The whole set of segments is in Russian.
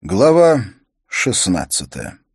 Глава 16.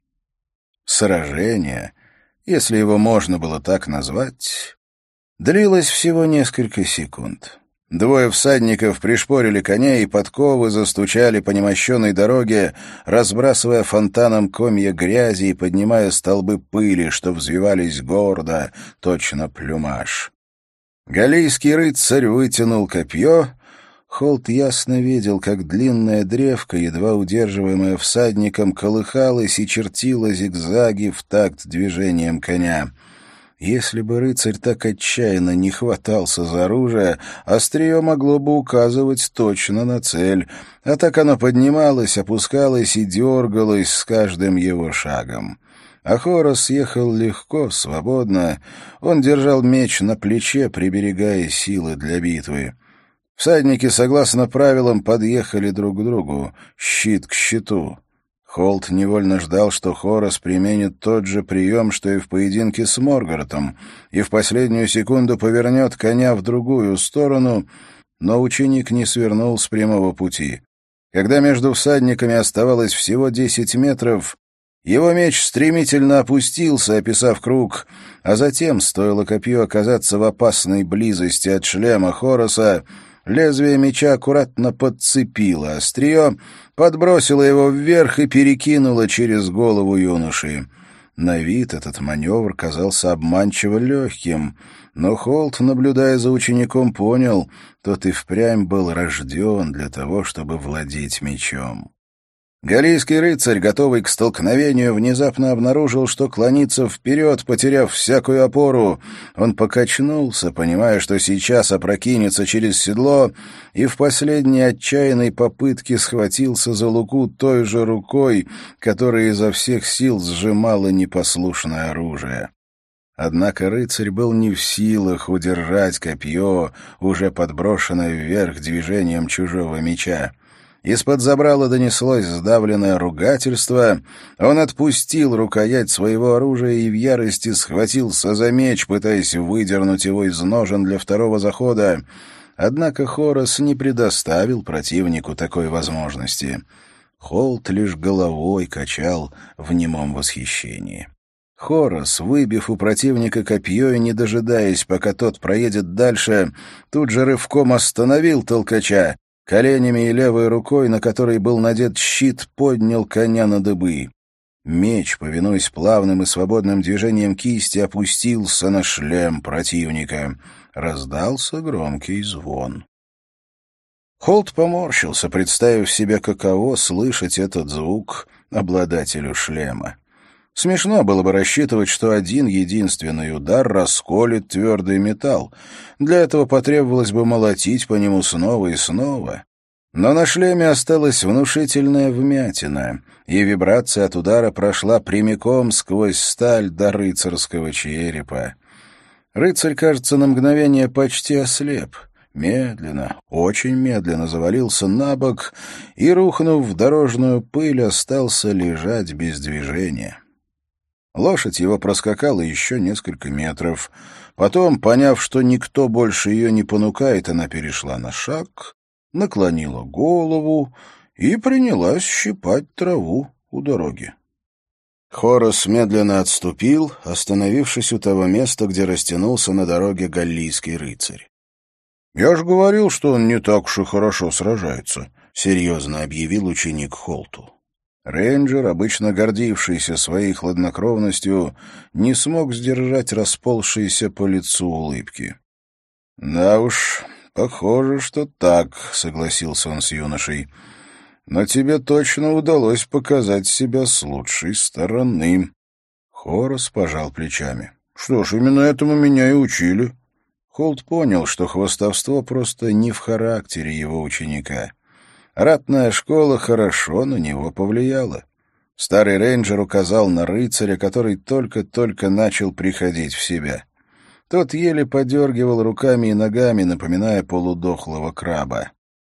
Сражение, если его можно было так назвать, длилось всего несколько секунд. Двое всадников пришпорили коней, и подковы застучали по немощенной дороге, разбрасывая фонтаном комья грязи и поднимая столбы пыли, что взвивались гордо, точно плюмаж. Галлийский рыцарь вытянул копье. Холт ясно видел, как длинная древко, едва удерживаемая всадником, колыхалась и чертила зигзаги в такт движением коня. Если бы рыцарь так отчаянно не хватался за оружие, острие могло бы указывать точно на цель, а так оно поднималось, опускалось и дергалось с каждым его шагом. А Хорос ехал легко, свободно. Он держал меч на плече, приберегая силы для битвы. Всадники, согласно правилам, подъехали друг к другу, щит к щиту. Холт невольно ждал, что Хорос применит тот же прием, что и в поединке с Моргартом, и в последнюю секунду повернет коня в другую сторону, но ученик не свернул с прямого пути. Когда между всадниками оставалось всего 10 метров, его меч стремительно опустился, описав круг, а затем, стоило копью оказаться в опасной близости от шлема Хороса, лезвие меча аккуратно подцепило острие, подбросило его вверх и перекинуло через голову юноши. На вид этот маневр казался обманчиво легким, но Холт, наблюдая за учеником, понял, тот и впрямь был рожден для того, чтобы владеть мечом. Галлийский рыцарь, готовый к столкновению, внезапно обнаружил, что клонится вперед, потеряв всякую опору. Он покачнулся, понимая, что сейчас опрокинется через седло, и в последней отчаянной попытке схватился за луку той же рукой, которая изо всех сил сжимала непослушное оружие. Однако рыцарь был не в силах удержать копье, уже подброшенное вверх движением чужого меча. Из-под забрала донеслось сдавленное ругательство. Он отпустил рукоять своего оружия и в ярости схватился за меч, пытаясь выдернуть его из ножен для второго захода. Однако Хорос не предоставил противнику такой возможности. Холт лишь головой качал в немом восхищении. Хорос, выбив у противника копье и не дожидаясь, пока тот проедет дальше, тут же рывком остановил толкача. Коленями и левой рукой, на которой был надет щит, поднял коня на дыбы. Меч, повинуясь плавным и свободным движением кисти, опустился на шлем противника. Раздался громкий звон. Холт поморщился, представив себе, каково слышать этот звук обладателю шлема. Смешно было бы рассчитывать, что один единственный удар расколет твердый металл. Для этого потребовалось бы молотить по нему снова и снова. Но на шлеме осталась внушительная вмятина, и вибрация от удара прошла прямиком сквозь сталь до рыцарского черепа. Рыцарь, кажется, на мгновение почти ослеп. Медленно, очень медленно завалился на бок и, рухнув в дорожную пыль, остался лежать без движения. Лошадь его проскакала еще несколько метров. Потом, поняв, что никто больше ее не понукает, она перешла на шаг, наклонила голову и принялась щипать траву у дороги. Хорос медленно отступил, остановившись у того места, где растянулся на дороге галлийский рыцарь. «Я же говорил, что он не так уж и хорошо сражается», — серьезно объявил ученик Холту. Рейнджер, обычно гордившийся своей хладнокровностью, не смог сдержать расползшиеся по лицу улыбки. «Да уж, похоже, что так», — согласился он с юношей. «Но тебе точно удалось показать себя с лучшей стороны». Хорос пожал плечами. «Что ж, именно этому меня и учили». Холт понял, что хвастовство просто не в характере его ученика. Ратная школа хорошо на него повлияла. Старый рейнджер указал на рыцаря, который только-только начал приходить в себя. Тот еле подергивал руками и ногами, напоминая полудохлого краба.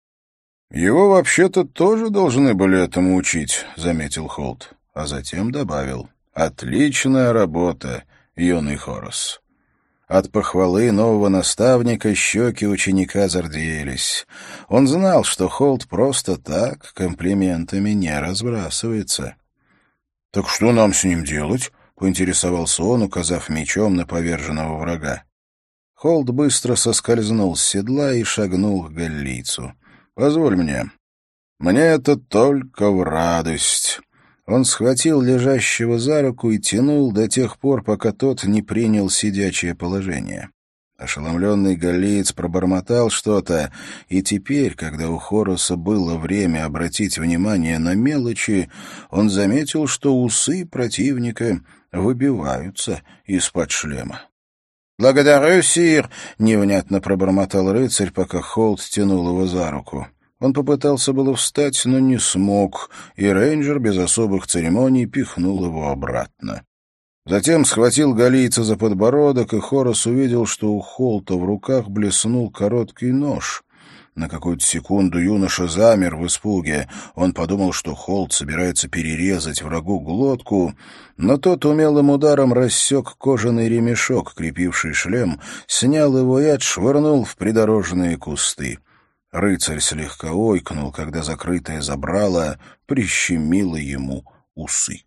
«Его вообще-то тоже должны были этому учить», — заметил Холт, а затем добавил: «Отличная работа, юный Хорос». От похвалы нового наставника щеки ученика зарделись. Он знал, что Холт просто так комплиментами не разбрасывается. «Так что нам с ним делать?» — поинтересовался он, указав мечом на поверженного врага. Холт быстро соскользнул с седла и шагнул к галлийцу. «Позволь мне. Мне это только в радость». Он схватил лежащего за руку и тянул до тех пор, пока тот не принял сидячее положение. Ошеломленный галлиец пробормотал что-то, и теперь, когда у Хороса было время обратить внимание на мелочи, он заметил, что усы противника выбиваются из-под шлема. «Благодарю, сир!» — невнятно пробормотал рыцарь, пока Холт тянул его за руку. Он попытался было встать, но не смог, и рейнджер без особых церемоний пихнул его обратно. Затем схватил галлийца за подбородок, и Хорос увидел, что у Холта в руках блеснул короткий нож. На какую-то секунду юноша замер в испуге. Он подумал, что Холт собирается перерезать врагу глотку, но тот умелым ударом рассек кожаный ремешок, крепивший шлем, снял его и отшвырнул в придорожные кусты. Рыцарь слегка ойкнул, когда закрытое забрало прищемило ему усы.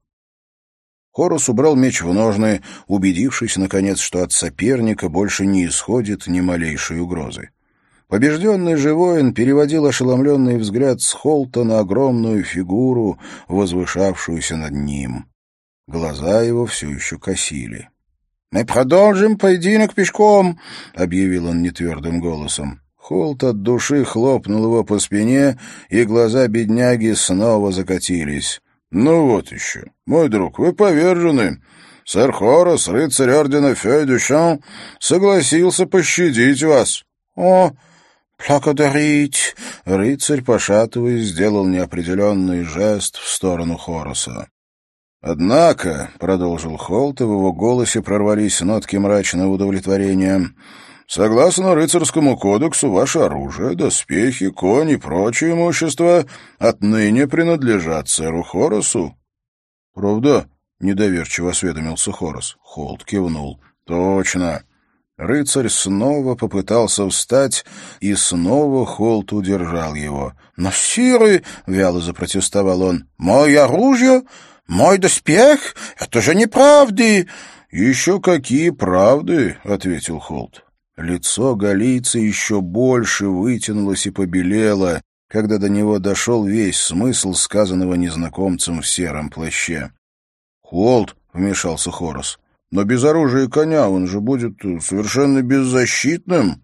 Хорос убрал меч в ножны, убедившись, наконец, что от соперника больше не исходит ни малейшей угрозы. Побежденный же воин переводил ошеломленный взгляд с Холта на огромную фигуру, возвышавшуюся над ним. Глаза его все еще косили. «Мы продолжим поединок пешком», — объявил он нетвердым голосом. Холт от души хлопнул его по спине, и глаза бедняги снова закатились. «Ну вот еще, мой друг, вы повержены. Сэр Хорос, рыцарь ордена Фей-Дюшан, согласился пощадить вас». «О, благодарить!» — рыцарь, пошатываясь, сделал неопределенный жест в сторону Хороса. «Однако», — продолжил Холт, и в его голосе прорвались нотки мрачного удовлетворения, «согласно рыцарскому кодексу, ваше оружие, доспехи, кони и прочее имущество отныне принадлежат сэру Хоросу». «Правда?» — недоверчиво осведомился Хорос. Холт кивнул. «Точно». Рыцарь снова попытался встать, и снова Холт удержал его. «Но, сиры!» — вяло запротестовал он. «Мое оружие, мой доспех — это же неправды!» «Еще какие правды!» — ответил Холт. Лицо галлийца еще больше вытянулось и побелело, когда до него дошел весь смысл сказанного незнакомцем в сером плаще. «Холт», — вмешался Хорос, — «но без оружия и коня он же будет совершенно беззащитным».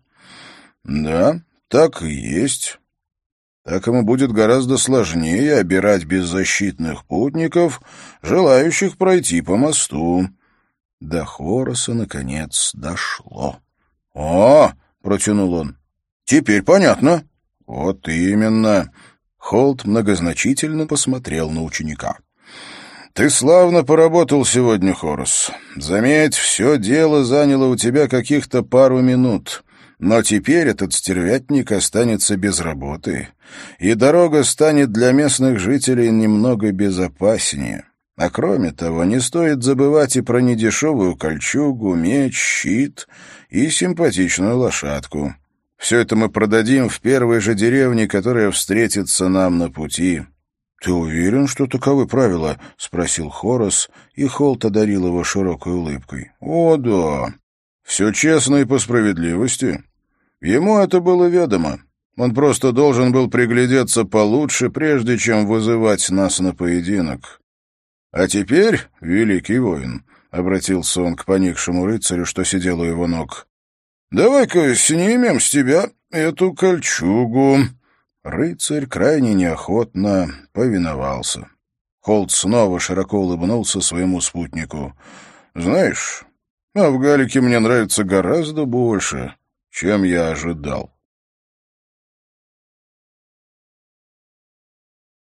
«Да, так и есть. Так ему будет гораздо сложнее обирать беззащитных путников, желающих пройти по мосту». До Хороса, наконец, дошло. «О!» — протянул он. «Теперь понятно». «Вот именно». Холт многозначительно посмотрел на ученика. «Ты славно поработал сегодня, Хорос. Заметь, все дело заняло у тебя каких-то пару минут. Но теперь этот стервятник останется без работы, и дорога станет для местных жителей немного безопаснее. А кроме того, не стоит забывать и про недешевую кольчугу, меч, щит и симпатичную лошадку. Все это мы продадим в первой же деревне, которая встретится нам на пути». «Ты уверен, что таковы правила?» — спросил Хорос, и Холт одарил его широкой улыбкой. «О, да. Все честно и по справедливости. Ему это было ведомо. Он просто должен был приглядеться получше, прежде чем вызывать нас на поединок. А теперь, великий воин, — обратился он к поникшему рыцарю, что сидел у его ног, — давай-ка снимем с тебя эту кольчугу». Рыцарь крайне неохотно повиновался. Холт снова широко улыбнулся своему спутнику. «Знаешь, а в Галике мне нравится гораздо больше, чем я ожидал».